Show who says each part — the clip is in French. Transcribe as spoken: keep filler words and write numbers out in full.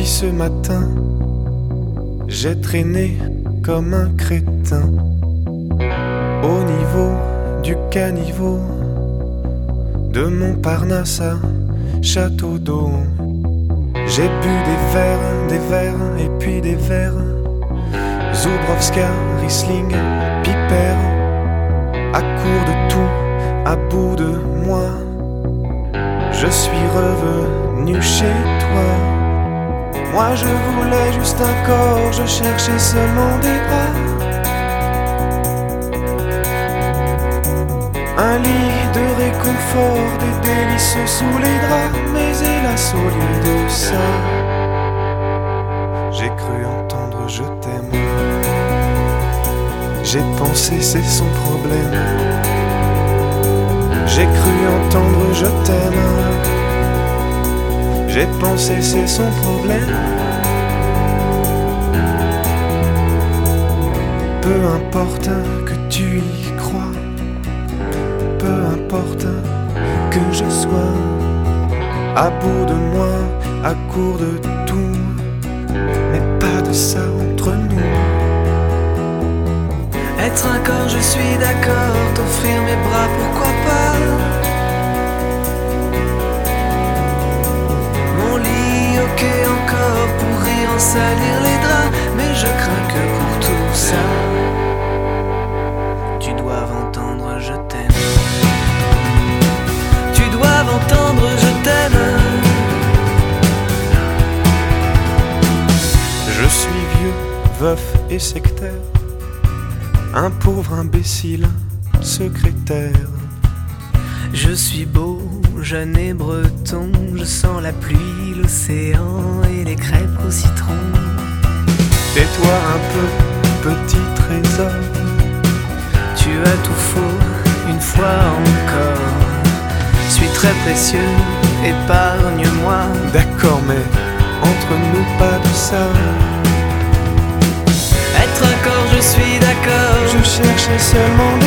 Speaker 1: Depuis ce matin, j'ai traîné comme un crétin au niveau du caniveau de Montparnasse à Château d'Eau. J'ai bu des verres, des verres et puis des verres, Zubrowska, Riesling, Piper, à court de tout, à bout de moi, je suis revenu chez toi. Moi je voulais juste un corps, je cherchais seulement des bras, un lit de réconfort, des délices sous les draps. Mais hélas au lieu de ça, j'ai cru entendre je t'aime. J'ai pensé c'est son problème. J'ai cru entendre je t'aime. J'ai pensé c'est son problème. Peu importe que tu y crois, peu importe que je sois à bout de moi, à court de tout, mais pas de ça entre nous.
Speaker 2: Être un corps, je suis d'accord, t'offrir mes bras, pourquoi pas. Mon lit, ok encore, pourrir en salir les draps, mais je crains que pour tout ça, tu doives entendre je t'aime. Tu doives entendre je t'aime.
Speaker 1: Je suis vieux, veuf et sectaire, un pauvre imbécile, secrétaire.
Speaker 2: Je suis beau, jeune et breton, je sens la pluie, l'océan et les crêpes au citron.
Speaker 1: Tais-toi un peu, petit trésor.
Speaker 2: Tu as tout faux, une fois encore. Suis très précieux, épargne-moi.
Speaker 1: D'accord, mais entre nous pas de ça.
Speaker 2: Être un corps, je suis d'accord.
Speaker 1: Je cherchais seulement